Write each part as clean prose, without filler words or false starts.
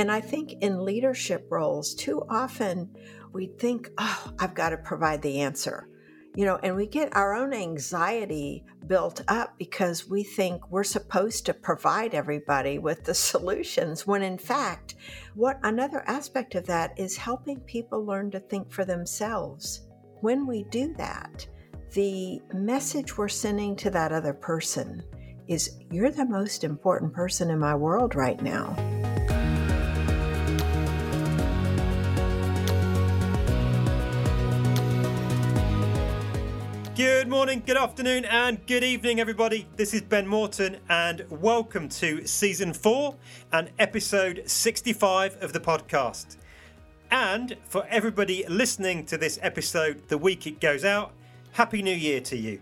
And I think in leadership roles, too often we think, oh, I've got to provide the answer. And we get our own anxiety built up because we think we're supposed to provide everybody with the solutions, when in fact, what another aspect of that is helping people learn to think for themselves. When we do that, the message we're sending to that other person is, you're the most important person in my world right now. Good morning, good afternoon, and good evening, everybody. This is Ben Morton, and welcome to Season 4 and Episode 65 of the podcast. And for everybody listening to this episode the week it goes out, Happy New Year to you.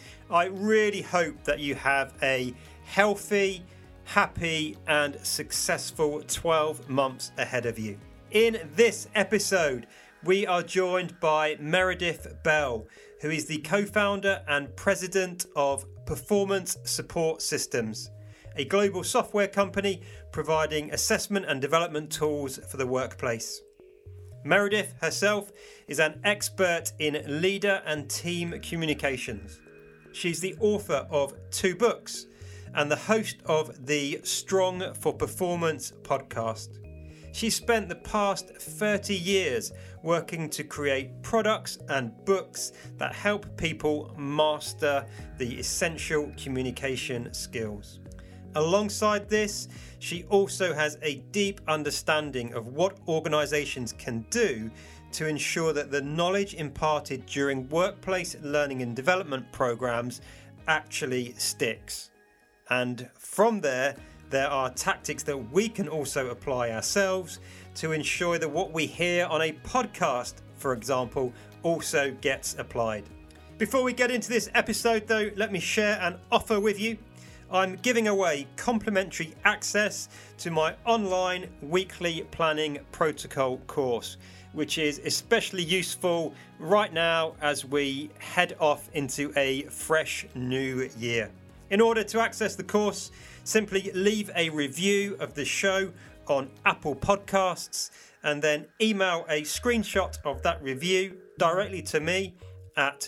I really hope that you have a healthy, happy, and successful 12 months ahead of you. In this episode, we are joined by Meredith Bell, who is the co-founder and president of Performance Support Systems, a global software company providing assessment and development tools for the workplace. Meredith herself is an expert in leader and team communications. She's the author of 2 books and the host of the Strong for Performance podcast. She spent the past 30 years working to create products and books that help people master the essential communication skills. Alongside this, she also has a deep understanding of what organizations can do to ensure that the knowledge imparted during workplace learning and development programs actually sticks. And from there are tactics that we can also apply ourselves to ensure that what we hear on a podcast, for example, also gets applied. Before we get into this episode though, let me share an offer with you. I'm giving away complimentary access to my online weekly planning protocol course, which is especially useful right now as we head off into a fresh new year. In order to access the course, simply leave a review of the show on Apple Podcasts and then email a screenshot of that review directly to me at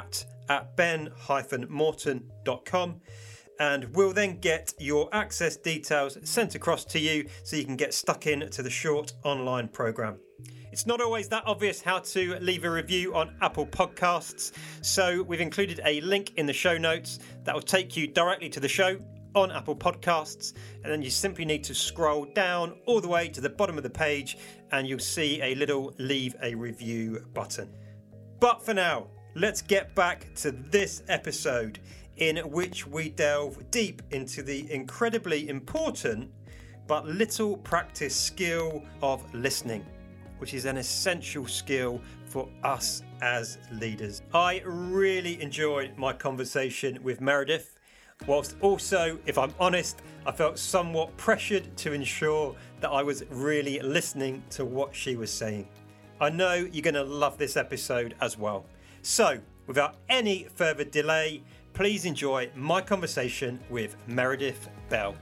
chat@ben-morton.com, and we'll then get your access details sent across to you so you can get stuck in to the short online program. It's not always that obvious how to leave a review on Apple Podcasts, so we've included a link in the show notes that will take you directly to the show on Apple Podcasts, and then you simply need to scroll down all the way to the bottom of the page and you'll see a little leave a review button. But for now, let's get back to this episode in which we delve deep into the incredibly important but little practiced skill of listening, which is an essential skill for us as leaders. I really enjoyed my conversation with Meredith, whilst also, if I'm honest, I felt somewhat pressured to ensure that I was really listening to what she was saying. I know you're going to love this episode as well. So, without any further delay, please enjoy my conversation with Meredith Bell.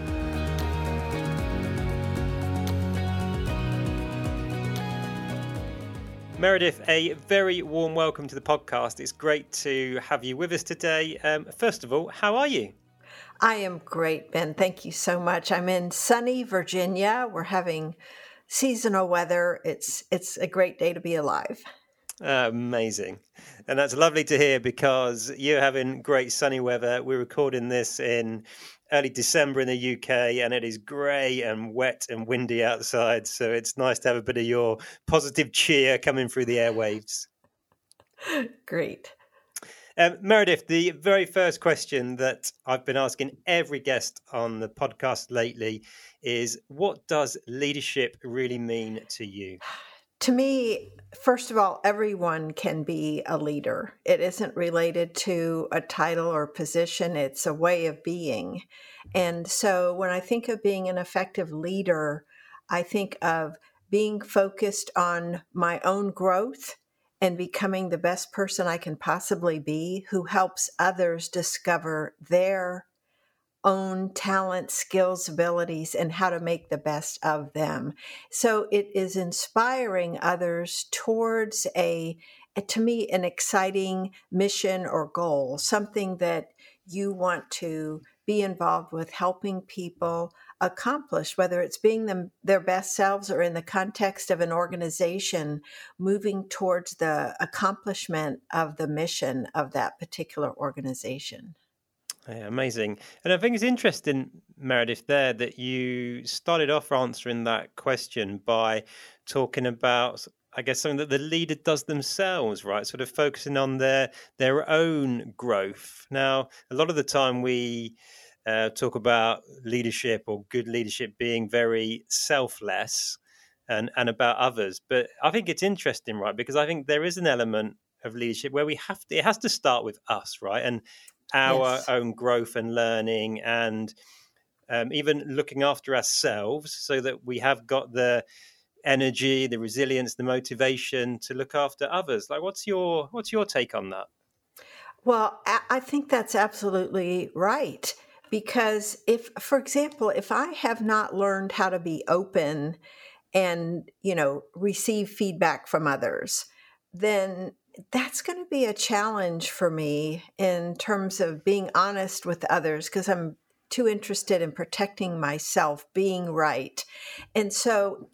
Meredith, a very warm welcome to the podcast. It's great to have you with us today. First of all, how are you? I am great, Ben. Thank you so much. I'm in sunny Virginia. We're having seasonal weather. It's a great day to be alive. Amazing. And that's lovely to hear because you're having great sunny weather. We're recording this in early December in the UK and it is grey and wet and windy outside. So it's nice to have a bit of your positive cheer coming through the airwaves. Great. Meredith, the very first question that I've been asking every guest on the podcast lately is, what does leadership really mean to you? To me, first of all, everyone can be a leader. It isn't related to a title or position. It's a way of being. And so when I think of being an effective leader, I think of being focused on my own growth and becoming the best person I can possibly be, who helps others discover their own talents, skills, abilities, and how to make the best of them. So it is inspiring others towards to me, an exciting mission or goal, something that you want to be involved with, helping people accomplish, whether it's being their best selves or in the context of an organization, moving towards the accomplishment of the mission of that particular organization. Yeah, amazing. And I think it's interesting, Meredith, there that you started off answering that question by talking about, I guess, something that the leader does themselves, right? Sort of focusing on their own growth. Now, a lot of the time we talk about leadership or good leadership being very selfless and about others. But I think it's interesting, right? Because I think there is an element of leadership where it has to start with us, right? And our Yes. own growth and learning, and even looking after ourselves so that we have got the energy, the resilience, the motivation to look after others. Like, what's your take on that? Well, I think that's absolutely right. Because for example, if I have not learned how to be open and, receive feedback from others, then that's going to be a challenge for me in terms of being honest with others, because I'm too interested in protecting myself, being right. And so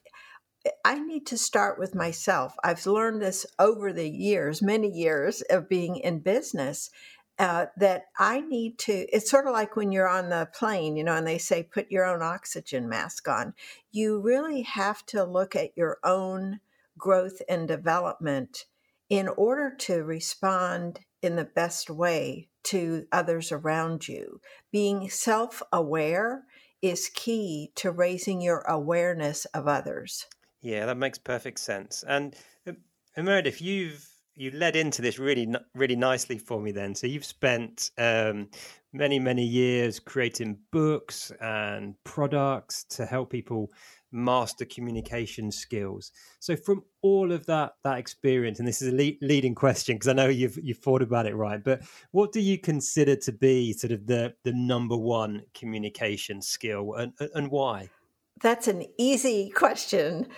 I need to start with myself. I've learned this over the years, many years of being in business, that I need to. It's sort of like when you're on the plane, and they say, put your own oxygen mask on. You really have to look at your own growth and development in order to respond in the best way to others around you. Being self-aware is key to raising your awareness of others. Yeah, that makes perfect sense. And Meredith, you led into this really nicely for me then. So you've spent many years creating books and products to help people master communication skills. So from all of that experience, and this is a leading question because I know you've thought about it, right? But what do you consider to be sort of the number one communication skill, and why? That's an easy question.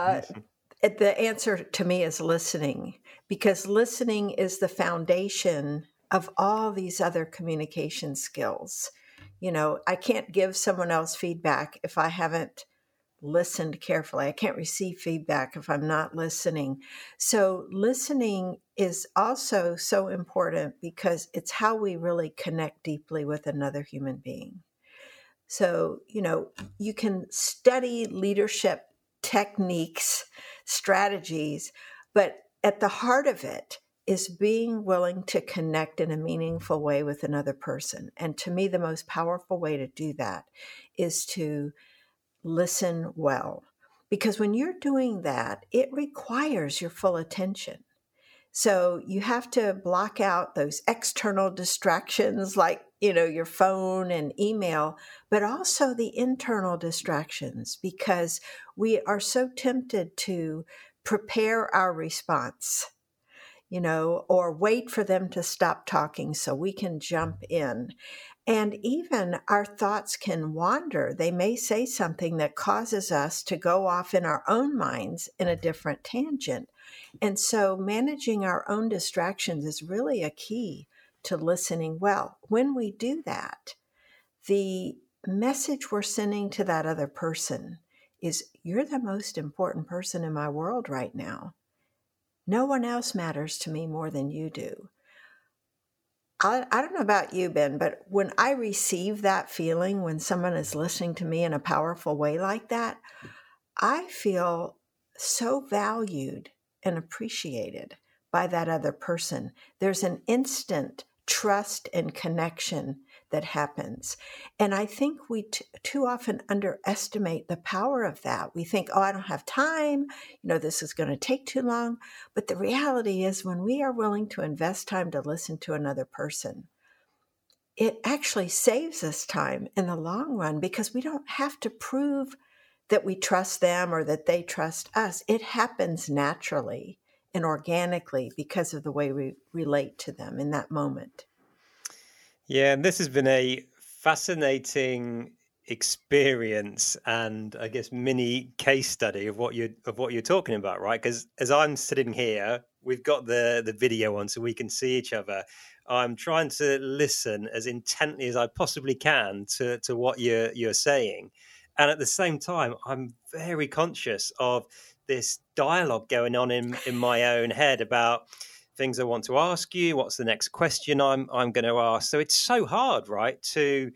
The answer to me is listening, because listening is the foundation of all these other communication skills. I can't give someone else feedback if I haven't listened carefully. I can't receive feedback if I'm not listening. So listening is also so important because it's how we really connect deeply with another human being. So, you can study leadership techniques, strategies, but at the heart of it is being willing to connect in a meaningful way with another person. And to me, the most powerful way to do that is to listen well. Because when you're doing that, it requires your full attention. So you have to block out those external distractions like, your phone and email, but also the internal distractions, because we are so tempted to prepare our response, or wait for them to stop talking so we can jump in. And even our thoughts can wander. They may say something that causes us to go off in our own minds in a different tangent. And so managing our own distractions is really a key to listening well. When we do that, the message we're sending to that other person is, you're the most important person in my world right now. No one else matters to me more than you do. I don't know about you, Ben, but when I receive that feeling, when someone is listening to me in a powerful way like that, I feel so valued and appreciated by that other person. There's an instant trust and connection that happens. And I think we too often underestimate the power of that. We think, I don't have time, this is going to take too long. But the reality is, when we are willing to invest time to listen to another person, it actually saves us time in the long run, because we don't have to prove that we trust them or that they trust us. It happens naturally and organically because of the way we relate to them in that moment. Yeah, and this has been a fascinating experience and I guess mini case study of what you're talking about, right? Because as I'm sitting here, we've got the video on so we can see each other. I'm trying to listen as intently as I possibly can to what you're saying, and at the same time, I'm very conscious of this dialogue going on in my own head about things I want to ask you. What's the next question I'm going to ask? So it's so hard, right, to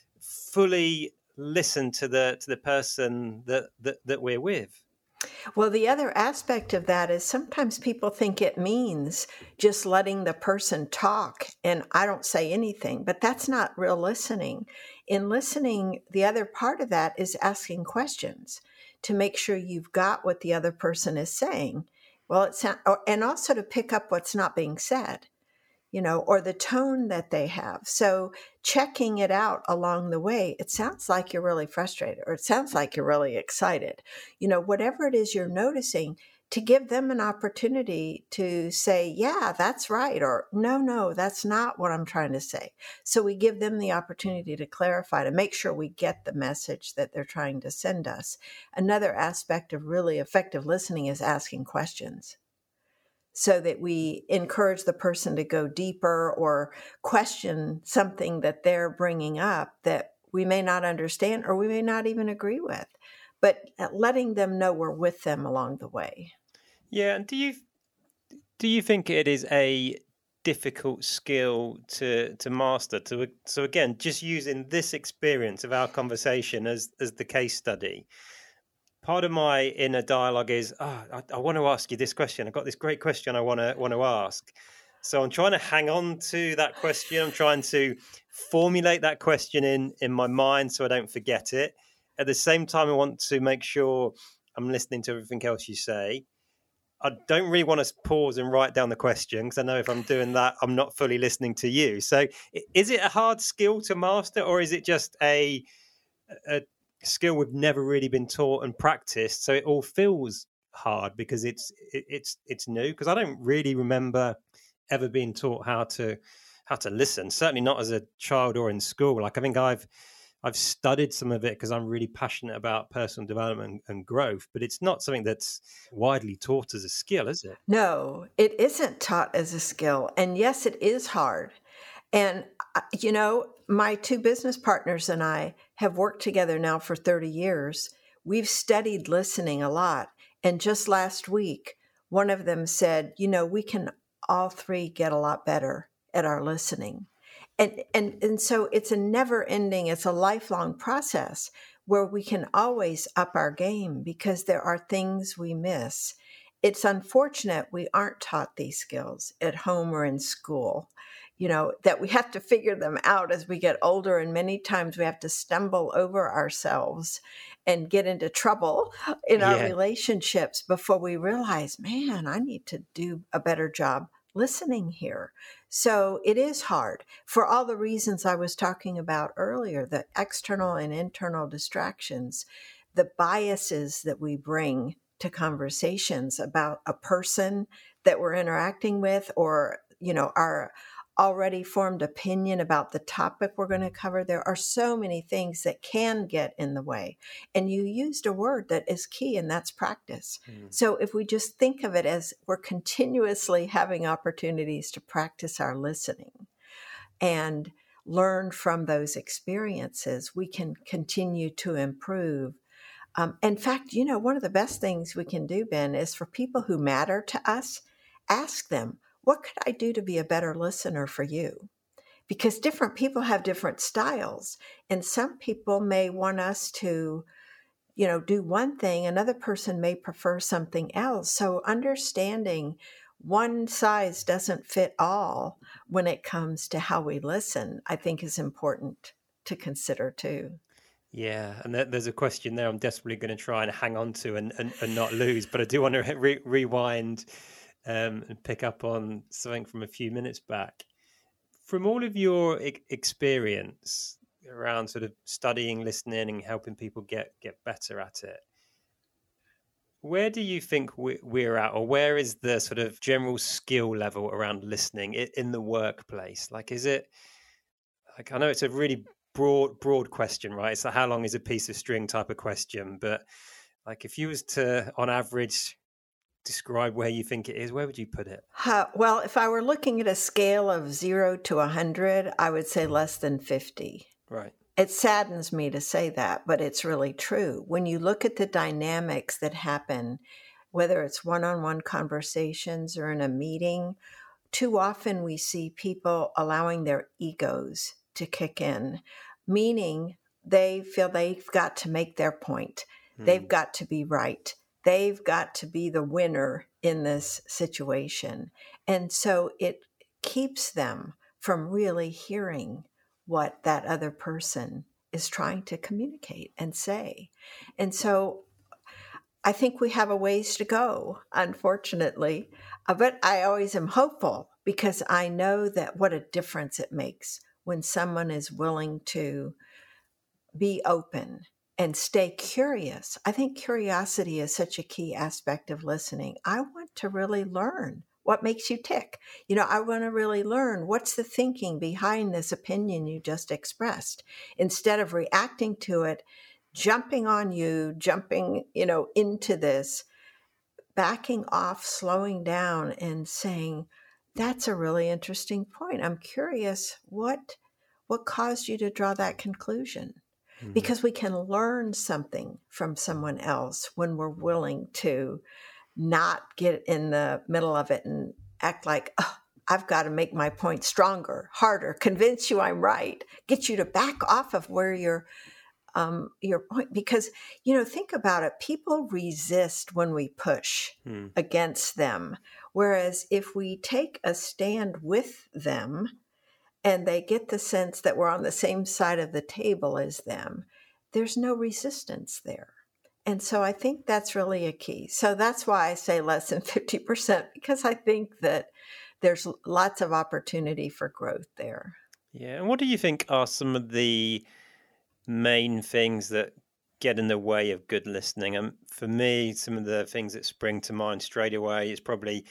fully listen to the person that we're with. Well, the other aspect of that is sometimes people think it means just letting the person talk and I don't say anything, but that's not real listening. In listening, the other part of that is asking questions to make sure you've got what the other person is saying. Well, and also to pick up what's not being said, or the tone that they have. So checking it out along the way, it sounds like you're really frustrated or it sounds like you're really excited. Whatever it is you're noticing, to give them an opportunity to say, yeah, that's right, or no, that's not what I'm trying to say. So we give them the opportunity to clarify, to make sure we get the message that they're trying to send us. Another aspect of really effective listening is asking questions, so that we encourage the person to go deeper or question something that they're bringing up that we may not understand or we may not even agree with, but letting them know we're with them along the way. Yeah, and do you think it is a difficult skill to master? So again, just using this experience of our conversation as the case study. Part of my inner dialogue is, I want to ask you this question. I've got this great question I want to ask. So I'm trying to hang on to that question. I'm trying to formulate that question in my mind so I don't forget it. At the same time, I want to make sure I'm listening to everything else you say. I don't really want to pause and write down the question because I know if I'm doing that, I'm not fully listening to you. So is it a hard skill to master, or is it just a skill we've never really been taught and practiced, so it all feels hard because it's new? Because I don't really remember ever being taught how to listen, certainly not as a child or in school. Like I think I've studied some of it because I'm really passionate about personal development and growth, but it's not something that's widely taught as a skill, is it? No, it isn't taught as a skill, and yes, it is hard. And my two business partners and I have worked together now for 30 years. We've studied listening a lot. And just last week, one of them said, we can all three get a lot better at our listening. And so it's a never ending, it's a lifelong process where we can always up our game because there are things we miss. It's unfortunate we aren't taught these skills at home or in school. That we have to figure them out as we get older. And many times we have to stumble over ourselves and get into trouble in our relationships before we realize, man, I need to do a better job listening here. So it is hard for all the reasons I was talking about earlier, the external and internal distractions, the biases that we bring to conversations about a person that we're interacting with, or, our already formed opinion about the topic we're going to cover. There are so many things that can get in the way. And you used a word that is key, and that's practice. So if we just think of it as we're continuously having opportunities to practice our listening and learn from those experiences, we can continue to improve. In fact, one of the best things we can do, Ben, is for people who matter to us, ask them, what could I do to be a better listener for you? Because different people have different styles. And some people may want us to, do one thing. Another person may prefer something else. So understanding one size doesn't fit all when it comes to how we listen, I think is important to consider too. Yeah, and there's a question there I'm desperately going to try and hang on to and not lose, but I do want to rewind and pick up on something from a few minutes back. From all of your experience around sort of studying, listening, and helping people get better at it, where do you think we're at, or where is the sort of general skill level around listening in the workplace? Like, is it, like, I know it's a really broad question, right? It's a how long is a piece of string type of question. But like, if you was to, on average, describe where you think it is, where would you put it? Well, if I were looking at a scale of 0 to 100, I would say less than 50. Right. It saddens me to say that, but it's really true. When you look at the dynamics that happen, whether it's one-on-one conversations or in a meeting, too often we see people allowing their egos to kick in, meaning they feel they've got to make their point. They've got to be right. They've got to be the winner in this situation. And so it keeps them from really hearing what that other person is trying to communicate and say. And so I think we have a ways to go, unfortunately, but I always am hopeful because I know that what a difference it makes when someone is willing to be open and stay curious. I think curiosity is such a key aspect of listening. I want to really learn what makes you tick. I want to really learn what's the thinking behind this opinion you just expressed. Instead of reacting to it, jumping on you, jumping, into this, backing off, slowing down and saying, that's a really interesting point. I'm curious what caused you to draw that conclusion? Because we can learn something from someone else when we're willing to not get in the middle of it and act like, oh, I've got to make my point stronger, harder, convince you I'm right, get you to back off of where your point. Because, think about it. People resist when we push against them. Whereas if we take a stand with them and they get the sense that we're on the same side of the table as them, there's no resistance there. And so I think that's really a key. So that's why I say less than 50%, because I think that there's lots of opportunity for growth there. Yeah. And what do you think are some of the main things that get in the way of good listening? And for me, some of the things that spring to mind straight away is probably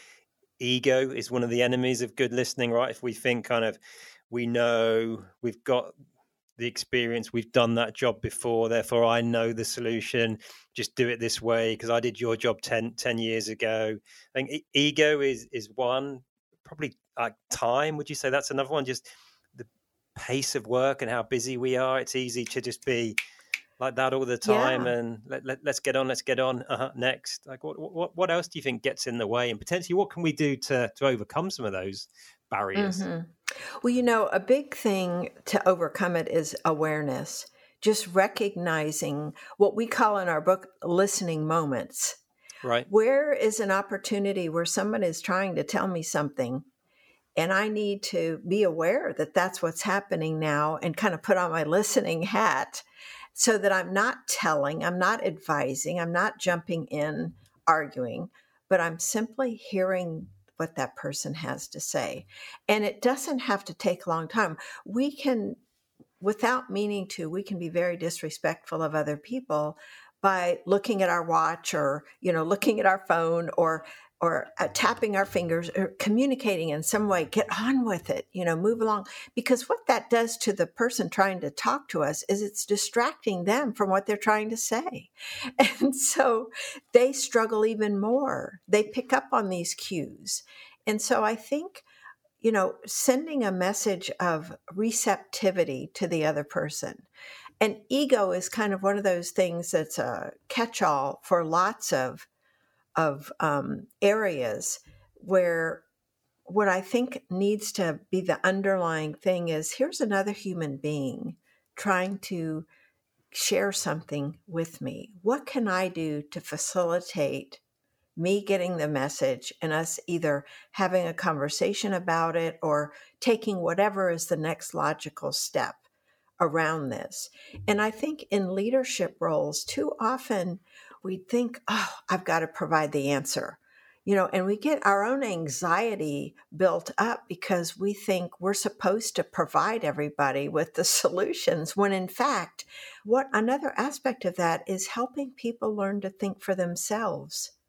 ego is one of the enemies of good listening, right? If we think kind of, we know we've got the experience, we've done that job before, therefore I know the solution, just do it this way because I did your job 10 years ago. I think ego is one. Probably time, would you say that's another one? Just the pace of work and how busy we are. It's easy to just be like that all the time, and let's get on, next. Like what else do you think gets in the way, and potentially what can we do to overcome some of those barriers? Well, a big thing to overcome it is awareness, just recognizing what we call in our book listening moments. Right. Where is an opportunity where someone is trying to tell me something and I need to be aware that that's what's happening now and kind of put on my listening hat so that I'm not telling, I'm not advising, I'm not jumping in, arguing, but I'm simply hearing what that person has to say. And it doesn't have to take a long time. We can, without meaning to, we can be very disrespectful of other people by looking at our watch or, looking at our phone or tapping our fingers or communicating in some way. Get on with it, move along. Because what that does to the person trying to talk to us is it's distracting them from what they're trying to say. And so they struggle even more. They pick up on these cues. And so I think, sending a message of receptivity to the other person. And ego is kind of one of those things that's a catch-all for lots of areas where what I think needs to be the underlying thing is here's another human being trying to share something with me. What can I do to facilitate me getting the message and us either having a conversation about it or taking whatever is the next logical step around this? And I think in leadership roles, too often we think, oh, I've got to provide the answer, and we get our own anxiety built up because we think we're supposed to provide everybody with the solutions, when in fact, what another aspect of that is helping people learn to think for themselves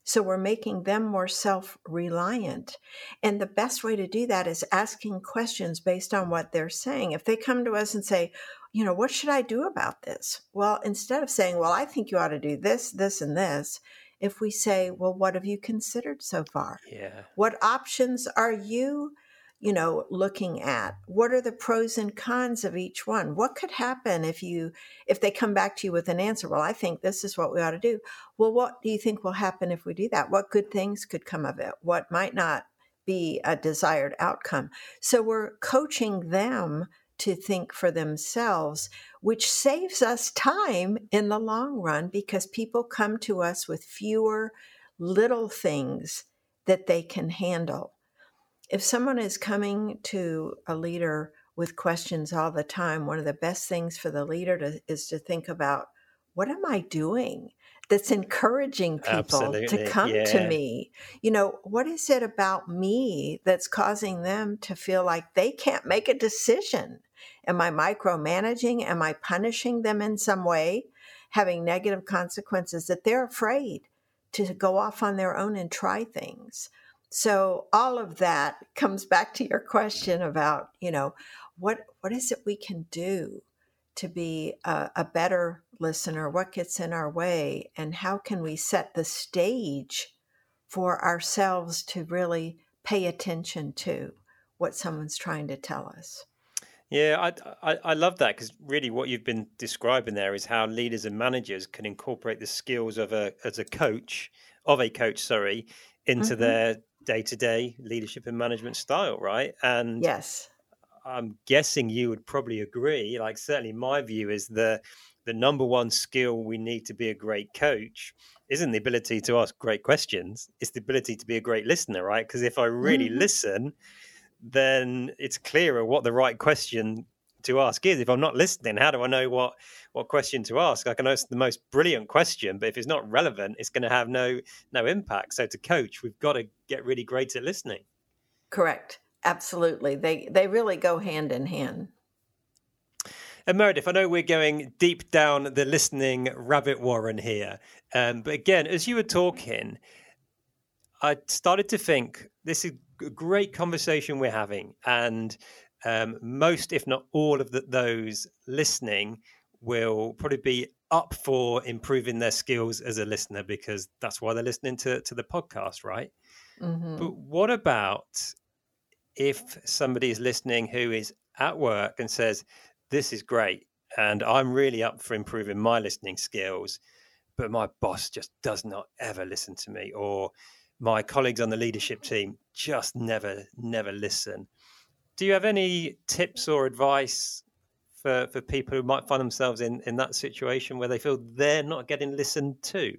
So we're making them more self-reliant. And the best way to do that is asking questions based on what they're saying. If they come to us and say, what should I do about this? Well, instead of saying, well, I think you ought to do this, this, and this, if we say, well, what have you considered so far? Yeah. What options are you looking at? What are the pros and cons of each one? What could happen if they come back to you with an answer? Well, I think this is what we ought to do. Well, what do you think will happen if we do that? What good things could come of it? What might not be a desired outcome? So we're coaching them to think for themselves, which saves us time in the long run because people come to us with fewer little things that they can handle. If someone is coming to a leader with questions all the time, one of the best things for the leader is to think about, what am I doing that's encouraging people to come to me? What is it about me that's causing them to feel like they can't make a decision? Am I micromanaging? Am I punishing them in some way, having negative consequences that they're afraid to go off on their own and try things? So all of that comes back to your question about, what is it we can do to be a better listener? What gets in our way? And how can we set the stage for ourselves to really pay attention to what someone's trying to tell us? Yeah, I love that, because really what you've been describing there is how leaders and managers can incorporate the skills of a coach, into their day-to-day leadership and management style, right? And yes, I'm guessing you would probably agree, like certainly my view is the number one skill we need to be a great coach isn't the ability to ask great questions, it's the ability to be a great listener, right? Because if I really listen, then it's clearer what the right question to ask is. If I'm not listening, how do I know what question to ask? I can ask the most brilliant question, but if it's not relevant, it's going to have no impact. So to coach, we've got to get really great at listening. Correct. Absolutely. They really go hand in hand. And Meredith, I know we're going deep down the listening rabbit warren here. But again, as you were talking, I started to think this is a great conversation we're having. And most, if not all of those listening will probably be up for improving their skills as a listener, because that's why they're listening to the podcast, right? Mm-hmm. But what about if somebody is listening who is at work and says, this is great, and I'm really up for improving my listening skills, but my boss just does not ever listen to me, or my colleagues on the leadership team just never listen. Do you have any tips or advice for people who might find themselves in that situation where they feel they're not getting listened to?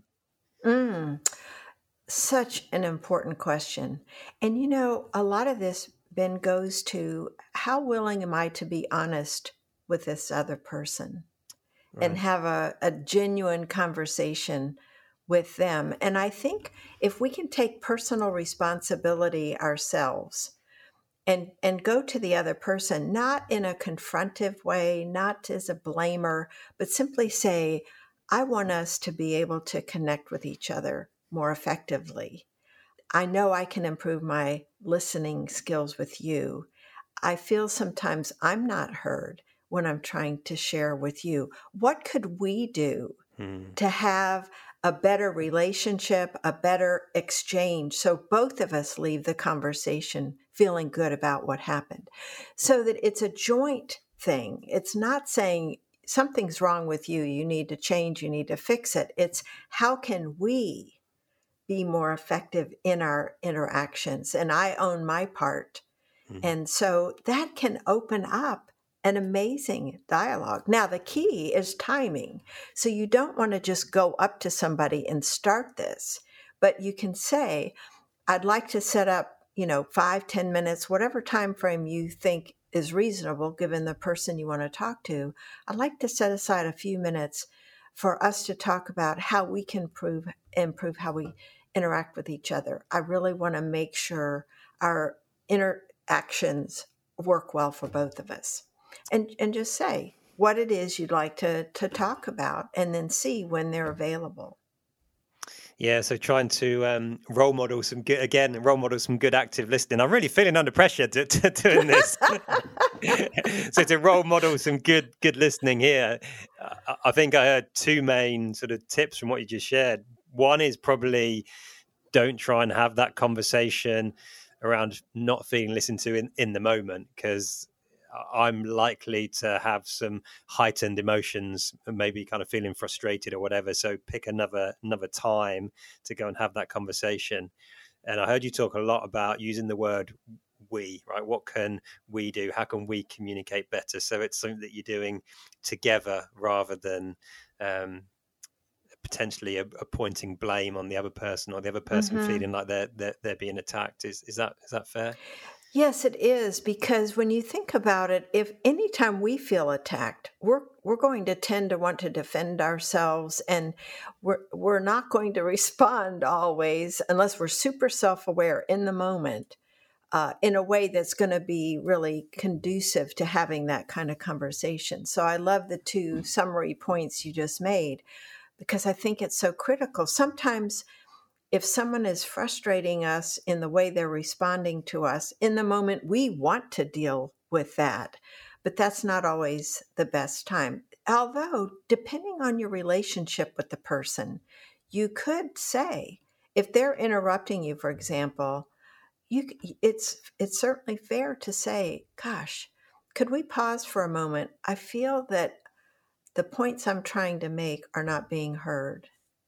Such an important question. And a lot of this, Ben, goes to how willing am I to be honest with this other person, right, and have a genuine conversation with them. And I think if we can take personal responsibility ourselves and go to the other person, not in a confrontive way, not as a blamer, but simply say, I want us to be able to connect with each other more effectively. I know I can improve my listening skills with you. I feel sometimes I'm not heard when I'm trying to share with you. What could we do to have a better relationship, a better exchange, so both of us leave the conversation feeling good about what happened? So that it's a joint thing. It's not saying something's wrong with you, you need to change, you need to fix it. It's how can we be more effective in our interactions? And I own my part. And so that can open up an amazing dialogue. Now, the key is timing. So you don't want to just go up to somebody and start this, but you can say, I'd like to set up, 5-10 minutes, whatever time frame you think is reasonable given the person you want to talk to. I'd like to set aside a few minutes for us to talk about how we can improve how we interact with each other. I really want to make sure our interactions work well for both of us. And just say what it is you'd like to talk about, and then see when they're available. Yeah, so trying to role model some good active listening. I'm really feeling under pressure to doing this. So to role model some good listening here, I think I heard two main sort of tips from what you just shared. One is probably don't try and have that conversation around not feeling listened to in the moment, because I'm likely to have some heightened emotions and maybe kind of feeling frustrated or whatever. So pick another time to go and have that conversation. And I heard you talk a lot about using the word we, right? What can we do? How can we communicate better? So it's something that you're doing together rather than potentially pointing blame on the other person, or the other person feeling like they're being attacked. Is that fair? Yes, it is, because when you think about it, if anytime we feel attacked, we're going to tend to want to defend ourselves, and we're not going to respond always unless we're super self-aware in the moment, in a way that's going to be really conducive to having that kind of conversation. So I love the two summary points you just made, because I think it's so critical. Sometimes if someone is frustrating us in the way they're responding to us, in the moment, we want to deal with that, but that's not always the best time. Although, depending on your relationship with the person, you could say, if they're interrupting you, for example, it's certainly fair to say, gosh, could we pause for a moment? I feel that the points I'm trying to make are not being heard.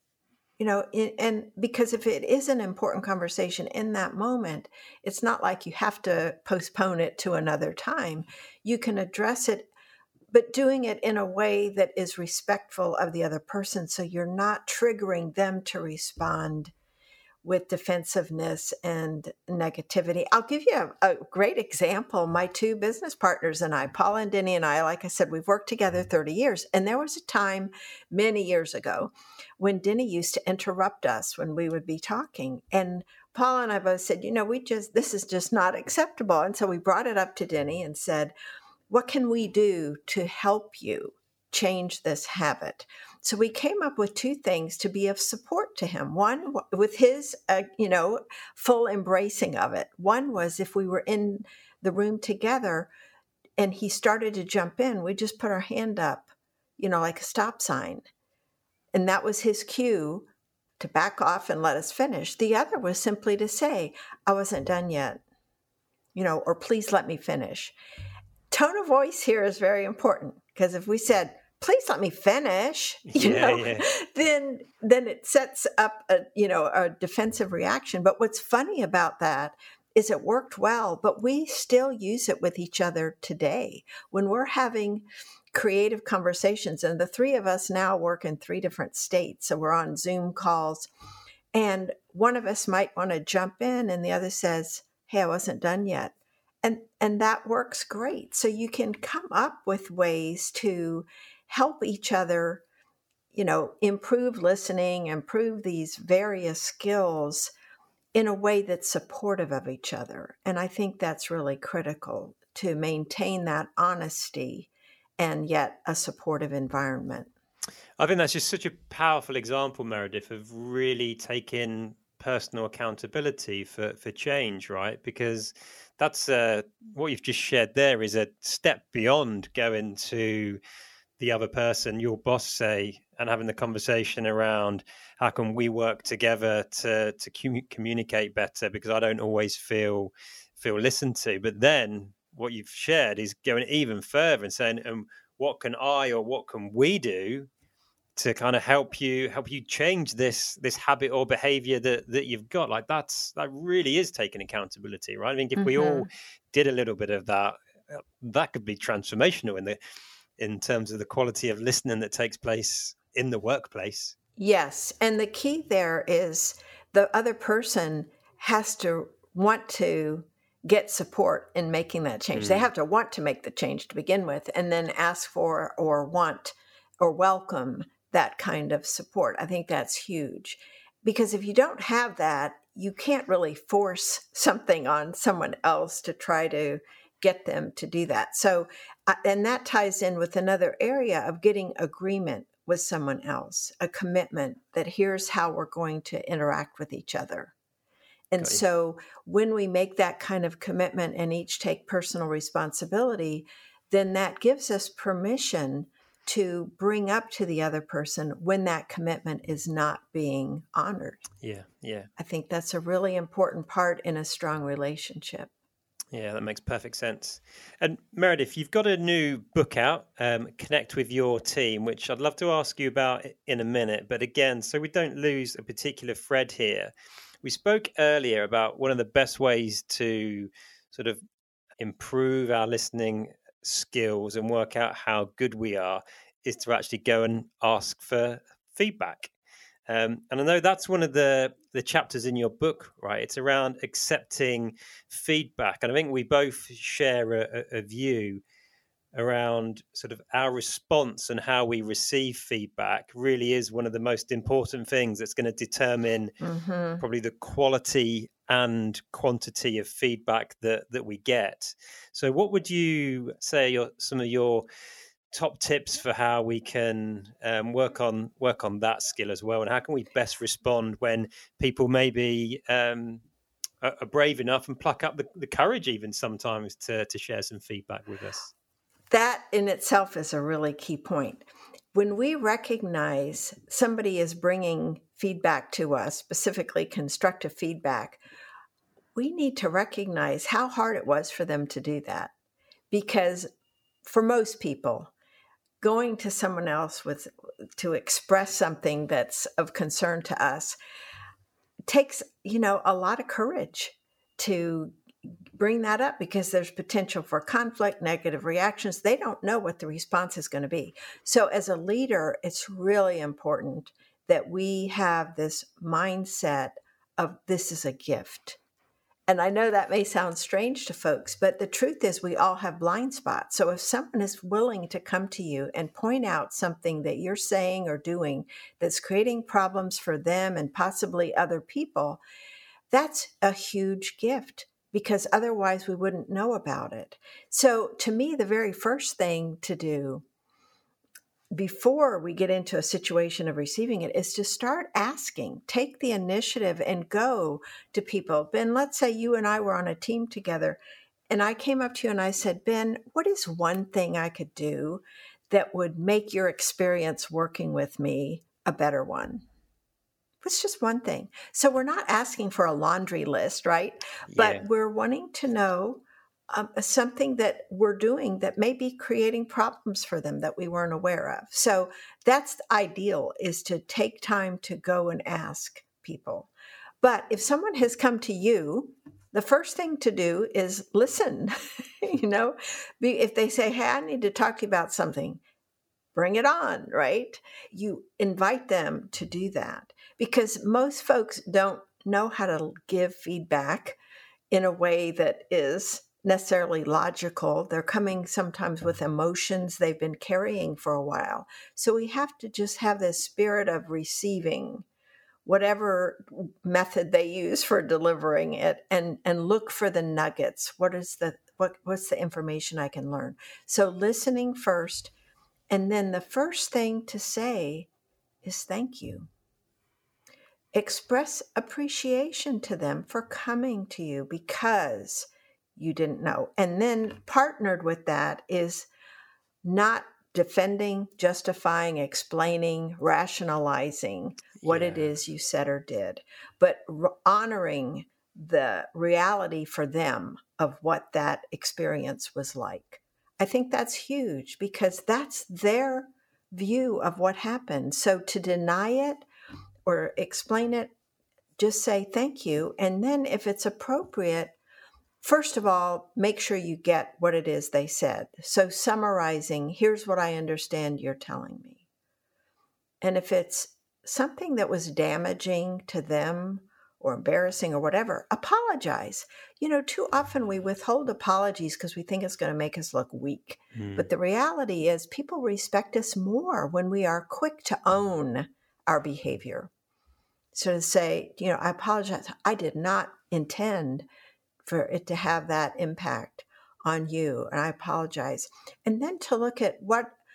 And because if it is an important conversation in that moment, it's not like you have to postpone it to another time. You can address it, but doing it in a way that is respectful of the other person, so you're not triggering them to respond with defensiveness and negativity. I'll give you a great example. My two business partners and I, Paula and Denny and I, like I said, we've worked together 30 years. And there was a time many years ago when Denny used to interrupt us when we would be talking. And Paula and I both said, this is just not acceptable. And so we brought it up to Denny and said, what can we do to help you change this habit? So we came up with two things to be of support to him. One, with his, full embracing of it. One was, if we were in the room together and he started to jump in, we just put our hand up, like a stop sign. And that was his cue to back off and let us finish. The other was simply to say, I wasn't done yet, or please let me finish. Tone of voice here is very important, because if we said, please let me finish, then it sets up a defensive reaction. But what's funny about that is it worked well, but we still use it with each other today when we're having creative conversations. And the three of us now work in 3 different states. So we're on Zoom calls, and one of us might want to jump in and the other says, hey, I wasn't done yet. And that works great. So you can come up with ways to help each other, improve listening, improve these various skills in a way that's supportive of each other. And I think that's really critical to maintain that honesty and yet a supportive environment. I think that's just such a powerful example, Meredith, of really taking personal accountability for change, right? Because that's what you've just shared there is a step beyond going to the other person, your boss, say, and having the conversation around how can we work together to communicate better, because I don't always feel listened to. But then what you've shared is going even further and saying, what can I or what can we do to kind of help you change this habit or behavior that you've got? Like that really is taking accountability, right? I think if we all did a little bit of that, that could be transformational in terms of the quality of listening that takes place in the workplace. Yes. And the key there is the other person has to want to get support in making that change. They have to want to make the change to begin with, and then ask for or want or welcome that kind of support. I think that's huge, because if you don't have that, you can't really force something on someone else to try to get them to do that. So, and that ties in with another area of getting agreement with someone else, a commitment that here's how we're going to interact with each other. And so when we make that kind of commitment and each take personal responsibility, then that gives us permission to bring up to the other person when that commitment is not being honored. Yeah. I think that's a really important part in a strong relationship. Yeah, that makes perfect sense. And Meredith, you've got a new book out, Connect with Your Team, which I'd love to ask you about in a minute. But again, so we don't lose a particular thread here, we spoke earlier about one of the best ways to sort of improve our listening skills and work out how good we are is to actually go and ask for feedback. And I know that's one of the chapters in your book, right? It's around accepting feedback. And I think we both share a view around sort of our response and how we receive feedback really is one of the most important things that's going to determine probably the quality and quantity of feedback that we get. So what would you say are some of your top tips for how we can work on that skill as well, and how can we best respond when people maybe are brave enough and pluck up the courage even sometimes to share some feedback with us? That in itself is a really key point. When we recognize somebody is bringing feedback to us, specifically constructive feedback, we need to recognize how hard it was for them to do that. Because for most people, going to someone else to express something that's of concern to us takes, a lot of courage to bring that up, because there's potential for conflict, negative reactions. They don't know what the response is going to be. So as a leader, it's really important that we have this mindset of this is a gift. And I know that may sound strange to folks, but the truth is we all have blind spots. So if someone is willing to come to you and point out something that you're saying or doing that's creating problems for them and possibly other people, that's a huge gift, because otherwise we wouldn't know about it. So to me, the very first thing to do before we get into a situation of receiving it is to start asking, take the initiative and go to people. Ben, let's say you and I were on a team together and I came up to you and I said, Ben, what is one thing I could do that would make your experience working with me a better one? It's just one thing. So we're not asking for a laundry list, right? But we're wanting to know something that we're doing that may be creating problems for them that we weren't aware of. So that's ideal, is to take time to go and ask people. But if someone has come to you, the first thing to do is listen. If they say, hey, I need to talk to you about something, bring it on, right? You invite them to do that, because most folks don't know how to give feedback in a way that is necessarily logical. They're coming sometimes with emotions they've been carrying for a while. So we have to just have this spirit of receiving whatever method they use for delivering it, and look for the nuggets. What's the information I can learn? So listening first, and then the first thing to say is thank you. Express appreciation to them for coming to you because you didn't know. And then partnered with that is not defending, justifying, explaining, rationalizing what it is you said or did, but honoring the reality for them of what that experience was like. I think that's huge, because that's their view of what happened. So to deny it or explain it, just say thank you. And then if it's appropriate, first of all, make sure you get what it is they said. So summarizing, here's what I understand you're telling me. And if it's something that was damaging to them or embarrassing or whatever, apologize. Too often we withhold apologies because we think it's going to make us look weak. But the reality is people respect us more when we are quick to own our behavior. So to say, I apologize. I did not intend for it to have that impact on you, and I apologize. And then to look at what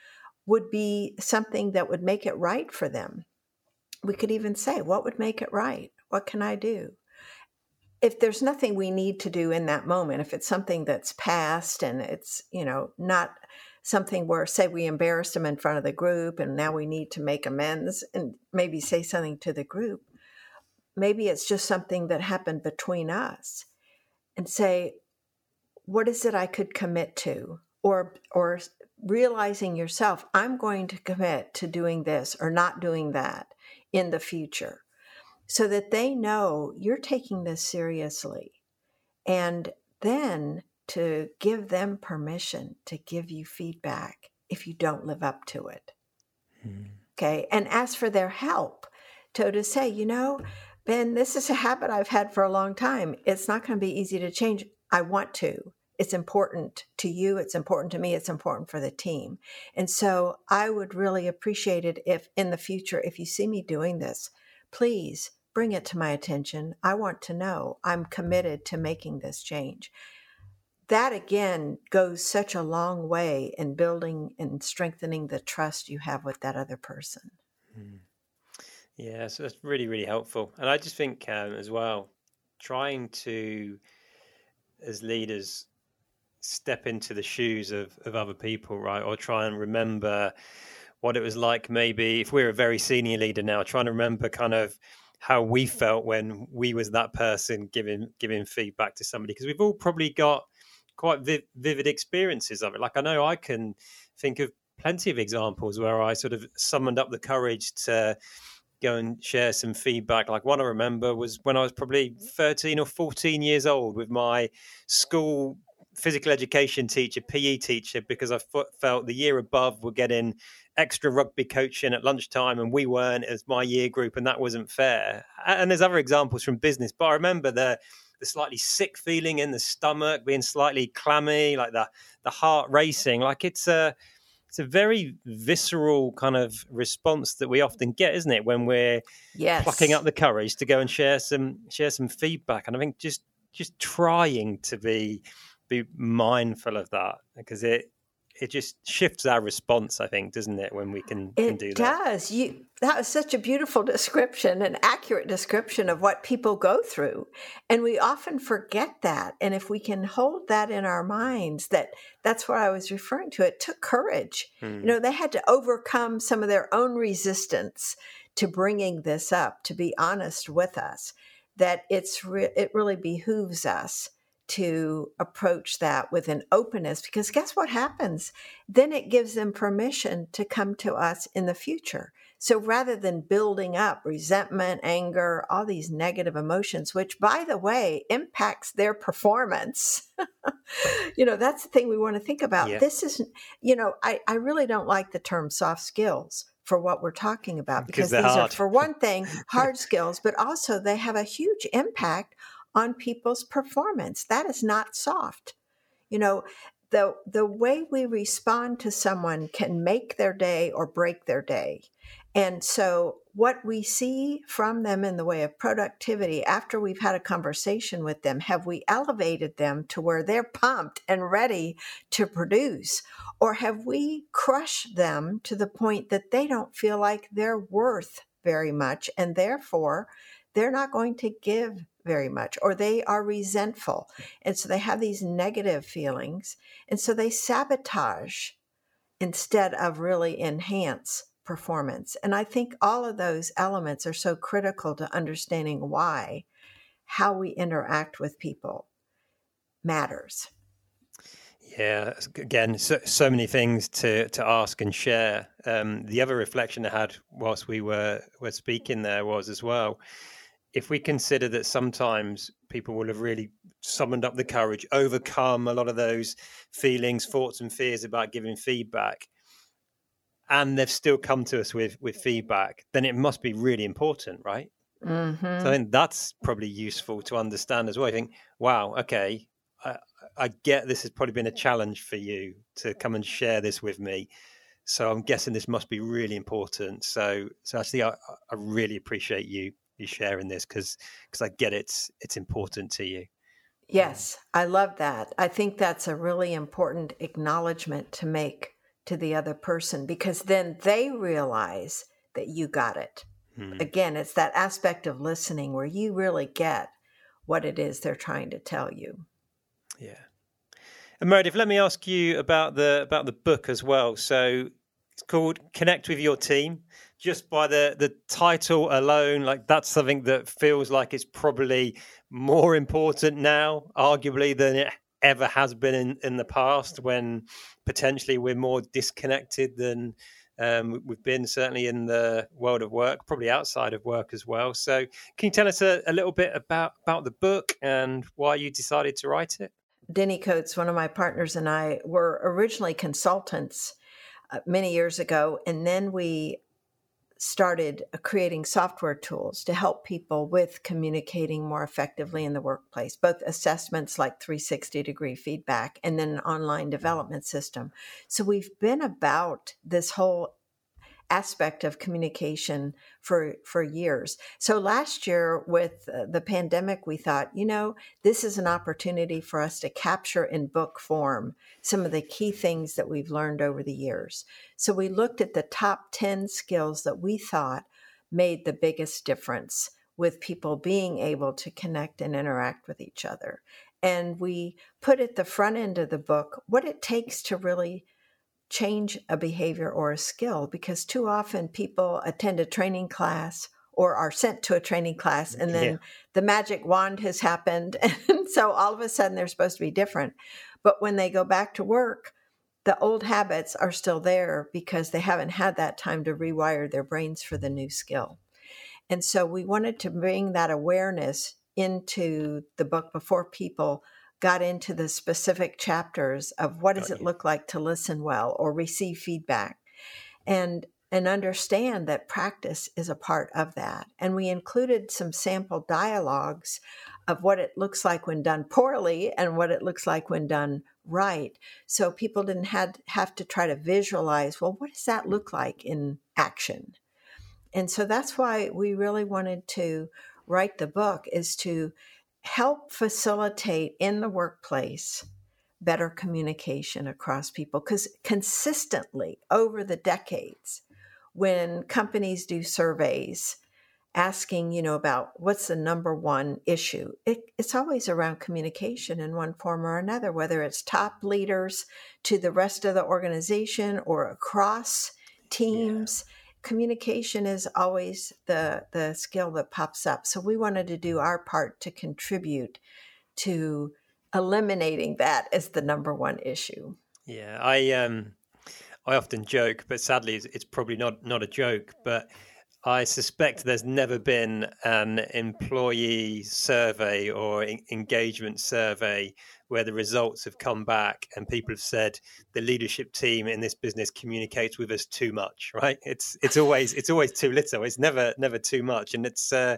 would be something that would make it right for them. We could even say, what would make it right? What can I do? If there's nothing we need to do in that moment, if it's something that's past and it's, not something where, say, we embarrassed them in front of the group and now we need to make amends and maybe say something to the group, maybe it's just something that happened between us, and say, what is it I could commit to? Or realizing yourself, I'm going to commit to doing this or not doing that in the future, so that they know you're taking this seriously. And then to give them permission to give you feedback if you don't live up to it. Okay. And ask for their help to say, Ben, this is a habit I've had for a long time. It's not going to be easy to change. I want to. It's important to you. It's important to me. It's important for the team. And so I would really appreciate it if in the future, if you see me doing this, please bring it to my attention. I want to know. I'm committed to making this change. That, again, goes such a long way in building and strengthening the trust you have with that other person. Yeah, so that's really, really helpful. And I just think as well, trying to, as leaders, step into the shoes of other people, right? Or try and remember what it was like, maybe if we're a very senior leader now, trying to remember kind of how we felt when we was that person giving feedback to somebody, because we've all probably got quite vivid experiences of it. Like, I know I can think of plenty of examples where I sort of summoned up the courage to go and share some feedback. Like, one I remember was when I was probably 13 or 14 years old with my school physical education teacher, PE teacher, because I felt the year above were getting extra rugby coaching at lunchtime and we weren't as my year group, and that wasn't fair. And there's other examples from business, but I remember the slightly sick feeling in the stomach, being slightly clammy, like the heart racing. Like, it's a very visceral kind of response that we often get, isn't it, when we're plucking up the courage to go and share some feedback. And I think just trying to be mindful of that, because it just shifts our response, I think, doesn't it, when we can do that? It does. That was such a beautiful description, an accurate description of what people go through. And we often forget that. And if we can hold that in our minds, that's what I was referring to. It took courage. They had to overcome some of their own resistance to bringing this up, to be honest with us, that it really behooves us to approach that with an openness, because guess what happens? Then it gives them permission to come to us in the future. So rather than building up resentment, anger, all these negative emotions, which, by the way, impacts their performance, that's the thing we want to think about. Yeah. This isn't, I really don't like the term soft skills for what we're talking about, because these are, for one thing, hard skills, but also they have a huge impact on people's performance. That is not soft. The way we respond to someone can make their day or break their day. And so what we see from them in the way of productivity after we've had a conversation with them, have we elevated them to where they're pumped and ready to produce? Or have we crushed them to the point that they don't feel like they're worth very much, and therefore they're not going to give very much, or they are resentful. And so they have these negative feelings. And so they sabotage instead of really enhance performance. And I think all of those elements are so critical to understanding why how we interact with people matters. Yeah, again, so many things to ask and share. The other reflection I had whilst we were speaking there was, as well, if we consider that sometimes people will have really summoned up the courage, overcome a lot of those feelings, thoughts and fears about giving feedback, and they've still come to us with feedback, then it must be really important, right? Mm-hmm. So I think that's probably useful to understand as well. I think, wow, okay, I get this has probably been a challenge for you to come and share this with me. So I'm guessing this must be really important. So actually, I really appreciate you sharing this, because I get it's important to you. Yes, I love that. I think that's a really important acknowledgement to make to the other person, because then they realize that you got it. Again, it's that aspect of listening where you really get what it is they're trying to tell you. Yeah. And Meredith, let me ask you about the book as well. So it's called Connect with Your Team. Just by the title alone, like that's something that feels like it's probably more important now, arguably, than it ever has been in the past, when potentially we're more disconnected than we've been, certainly in the world of work, probably outside of work as well. So can you tell us a little bit about the book and why you decided to write it? Denny Coates, one of my partners, and I were originally consultants many years ago, and then we started creating software tools to help people with communicating more effectively in the workplace, both assessments like 360-degree feedback and then an online development system. So we've been about this whole aspect of communication for years. So last year with the pandemic, we thought, this is an opportunity for us to capture in book form some of the key things that we've learned over the years. So we looked at the top 10 skills that we thought made the biggest difference with people being able to connect and interact with each other. And we put at the front end of the book what it takes to really change a behavior or a skill, because too often people attend a training class or are sent to a training class and then the magic wand has happened. And so all of a sudden they're supposed to be different. But when they go back to work, the old habits are still there because they haven't had that time to rewire their brains for the new skill. And so we wanted to bring that awareness into the book before people got into the specific chapters of what does it look like to listen well or receive feedback, and understand that practice is a part of that. And we included some sample dialogues of what it looks like when done poorly and what it looks like when done right. So people didn't have to try to visualize, well, what does that look like in action? And so that's why we really wanted to write the book, is to help facilitate in the workplace better communication across people. Because consistently over the decades, when companies do surveys asking, about what's the number one issue, it's always around communication in one form or another, whether it's top leaders to the rest of the organization or across teams. Yeah. Communication is always the skill that pops up. So we wanted to do our part to contribute to eliminating that as the number one issue. Yeah, I often joke, but sadly it's probably not a joke, but I suspect there's never been an employee survey or engagement survey where the results have come back and people have said the leadership team in this business communicates with us too much, right? It's always too little. It's never too much, and it's a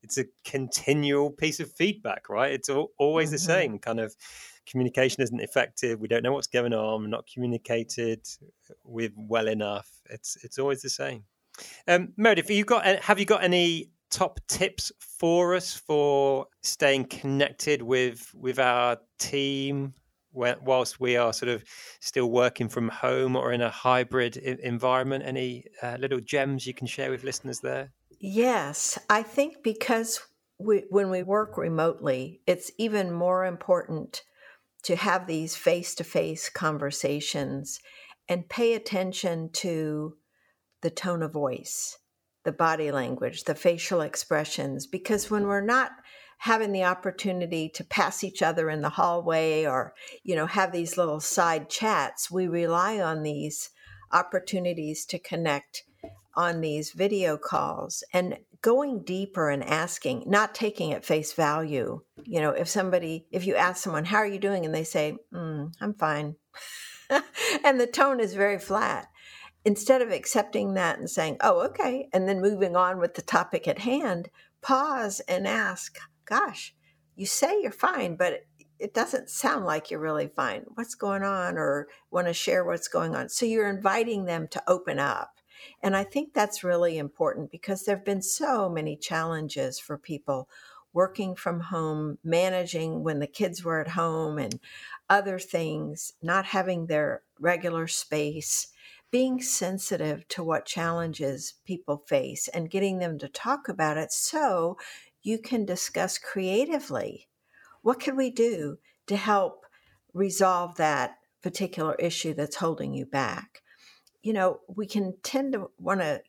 continual piece of feedback, right? It's always the same kind of. Communication isn't effective. We don't know what's going on. We're not communicated with well enough. It's always the same. Meredith, have you got any top tips for us for staying connected with our team whilst we are sort of still working from home or in a hybrid environment? Any little gems you can share with listeners there? Yes, I think because when we work remotely, it's even more important to have these face-to-face conversations and pay attention to the tone of voice, the body language, the facial expressions, because when we're not having the opportunity to pass each other in the hallway or, have these little side chats, we rely on these opportunities to connect on these video calls and going deeper and asking, not taking at face value. If you ask someone, how are you doing? And they say, I'm fine. And the tone is very flat. Instead of accepting that and saying, oh, okay, and then moving on with the topic at hand, pause and ask, gosh, you say you're fine, but it doesn't sound like you're really fine. What's going on? Or want to share what's going on. So you're inviting them to open up. And I think that's really important because there have been so many challenges for people working from home, managing when the kids were at home and other things, not having their regular space, being sensitive to what challenges people face and getting them to talk about it so you can discuss creatively what can we do to help resolve that particular issue that's holding you back. We can tend to want to,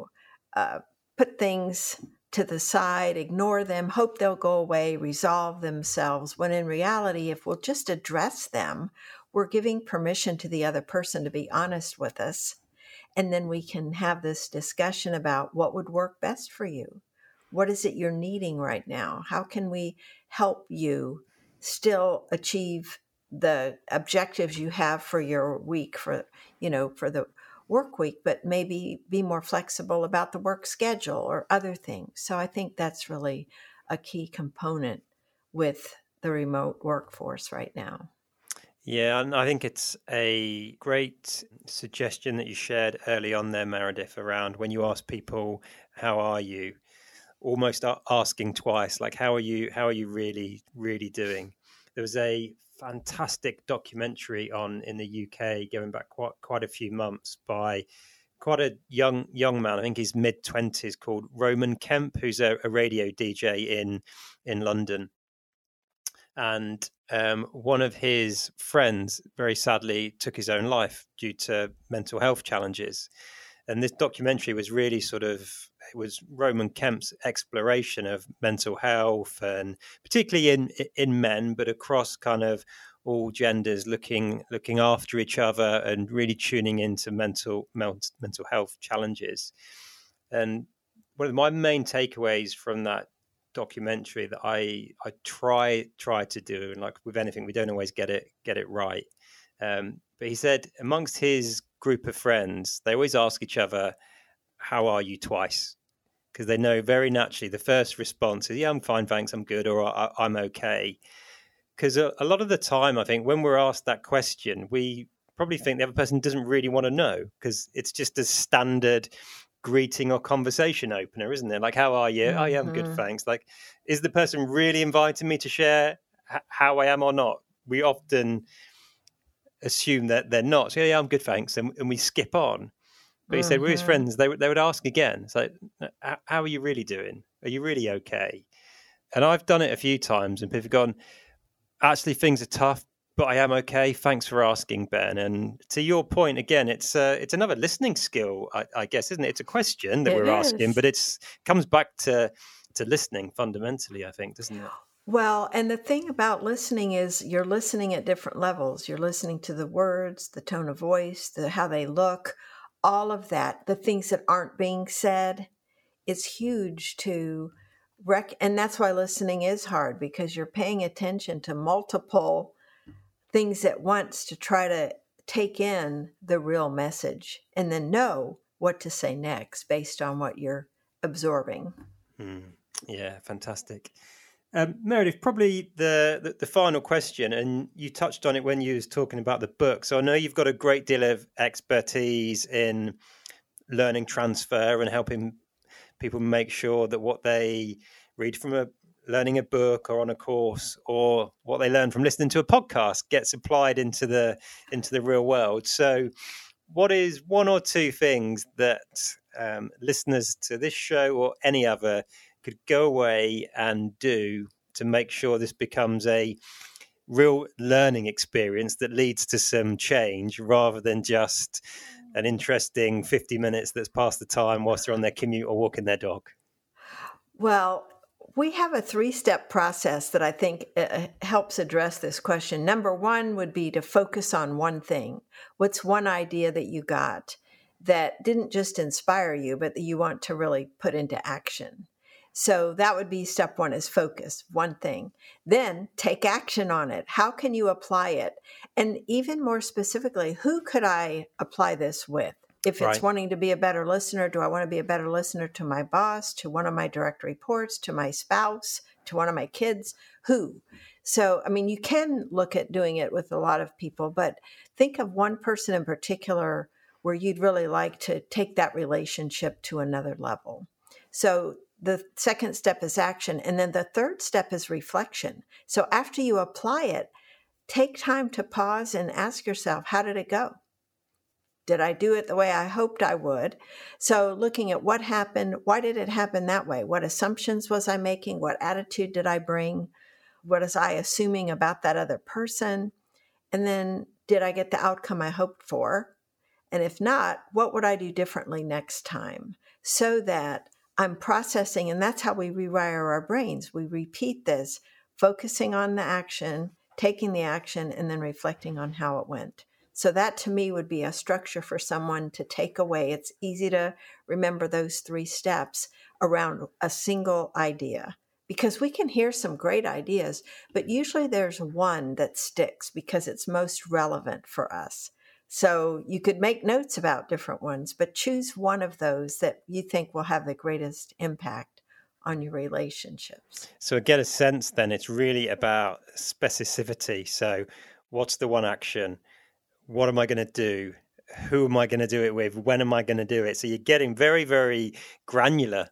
put things to the side, ignore them, hope they'll go away, resolve themselves, when in reality, if we'll just address them, we're giving permission to the other person to be honest with us. And then we can have this discussion about what would work best for you. What is it you're needing right now? How can we help you still achieve the objectives you have for your week, for the work week, but maybe be more flexible about the work schedule or other things. So I think that's really a key component with the remote workforce right now. Yeah, and I think it's a great suggestion that you shared early on there, Meredith, around when you ask people, how are you? Almost asking twice, like, how are you really, really doing? There was a fantastic documentary on in the UK going back quite a few months by quite a young man. I think he's mid-20s, called Roman Kemp, who's a radio DJ in London. And one of his friends very sadly took his own life due to mental health challenges. And this documentary was really it was Roman Kemp's exploration of mental health, and particularly in men, but across kind of all genders, looking after each other and really tuning into mental health challenges. And one of my main takeaways from that documentary that I try to do, and like with anything, we don't always get it right. But he said amongst his group of friends, they always ask each other, how are you, twice, because they know very naturally the first response is, yeah, I'm fine, thanks, I'm good, or I'm okay. Because a lot of the time, I think when we're asked that question, we probably think the other person doesn't really want to know, because it's just a standard greeting or conversation opener, isn't it? Like, how are you? Mm-hmm. Oh yeah, I'm good, thanks. Like, is the person really inviting me to share how I am or not? We often assume that they're not. So yeah, I'm good, thanks, and we skip on. But he said with his friends, they would ask again. It's like, how are you really doing? Are you really okay? And I've done it a few times, and people have gone, actually, things are tough, but I am okay. Thanks for asking, Ben. And to your point, again, it's another listening skill, I guess, isn't it? It's a question that we're asking, but it comes back to listening fundamentally, I think, doesn't it? Well, and the thing about listening is you're listening at different levels. You're listening to the words, the tone of voice, how they look, all of that, the things that aren't being said. It's huge to and that's why listening is hard, because you're paying attention to multiple things at once to try to take in the real message and then know what to say next based on what you're absorbing. Yeah, fantastic. Meredith, probably the final question, and you touched on it when you was talking about the book. So I know you've got a great deal of expertise in learning transfer and helping people make sure that what they read from learning a book or on a course, or what they learn from listening to a podcast, gets applied into the real world. So what is one or two things that listeners to this show or any other could go away and do to make sure this becomes a real learning experience that leads to some change, rather than just an interesting 50 minutes that's past the time whilst they're on their commute or walking their dog? Well, we have a 3-step process that I think helps address this question. Number 1 would be to focus on one thing. What's one idea that you got that didn't just inspire you, but that you want to really put into action? So that would be step 1, is focus, one thing. Then take action on it. How can you apply it? And even more specifically, who could I apply this with? If it's wanting to be a better listener, do I want to be a better listener to my boss, to one of my direct reports, to my spouse, to one of my kids? Who? So, I mean, you can look at doing it with a lot of people, but think of one person in particular where you'd really like to take that relationship to another level. So The second step is action. And then the third step is reflection. So after you apply it, take time to pause and ask yourself, how did it go? Did I do it the way I hoped I would? So looking at what happened, why did it happen that way? What assumptions was I making? What attitude did I bring? What was I assuming about that other person? And then did I get the outcome I hoped for? And if not, what would I do differently next time? So that I'm processing, and that's how we rewire our brains. We repeat this, focusing on the action, taking the action, and then reflecting on how it went. So that to me would be a structure for someone to take away. It's easy to remember those 3 steps around a single idea, because we can hear some great ideas, but usually there's one that sticks because it's most relevant for us. So you could make notes about different ones, but choose one of those that you think will have the greatest impact on your relationships. So I get a sense then it's really about specificity. So what's the one action? What am I going to do? Who am I going to do it with? When am I going to do it? So you're getting very, very granular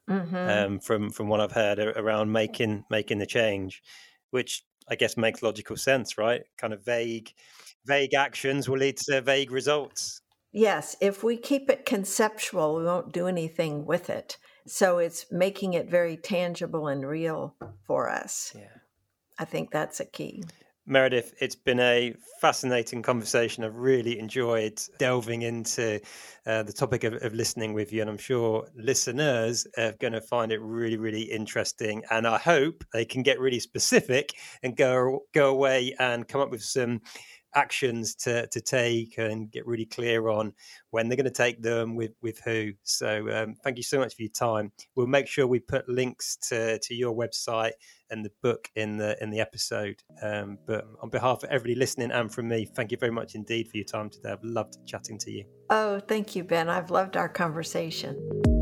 from what I've heard around making the change, which I guess makes logical sense, right? Kind of vague actions will lead to vague results. Yes, if we keep it conceptual, we won't do anything with it. So it's making it very tangible and real for us. Yeah, I think that's a key. Meredith, it's been a fascinating conversation. I've really enjoyed delving into the topic of listening with you, and I'm sure listeners are going to find it really, really interesting. And I hope they can get really specific and go away and come up with some actions to take and get really clear on when they're going to take them, with who. So thank you so much for your time. We'll make sure we put links to your website and the book in the episode. But on behalf of everybody listening and from me, thank you very much indeed for your time today. I've loved chatting to you. Oh, thank you, Ben. I've loved our conversation.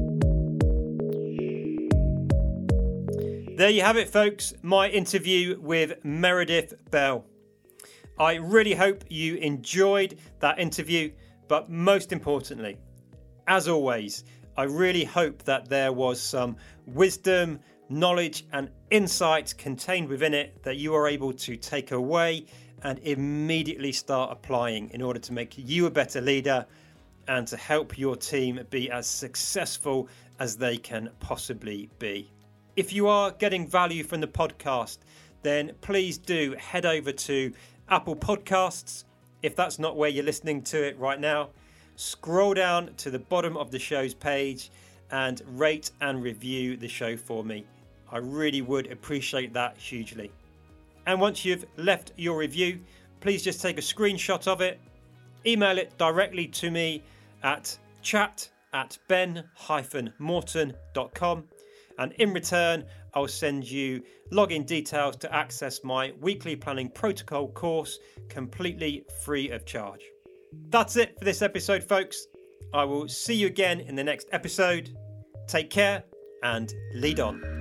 There you have it, folks. My interview with Meredith Bell. I really hope you enjoyed that interview, but most importantly, as always, I really hope that there was some wisdom, knowledge, and insight contained within it that you are able to take away and immediately start applying in order to make you a better leader and to help your team be as successful as they can possibly be. If you are getting value from the podcast, then please do head over to Apple Podcasts. If that's not where you're listening to it right now, scroll down to the bottom of the show's page and rate and review the show for me. I really would appreciate that hugely. And once you've left your review, please just take a screenshot of it, email it directly to me at chat@ben-morton.com, and in return I'll send you login details to access my weekly planning protocol course completely free of charge. That's it for this episode, folks. I will see you again in the next episode. Take care and lead on.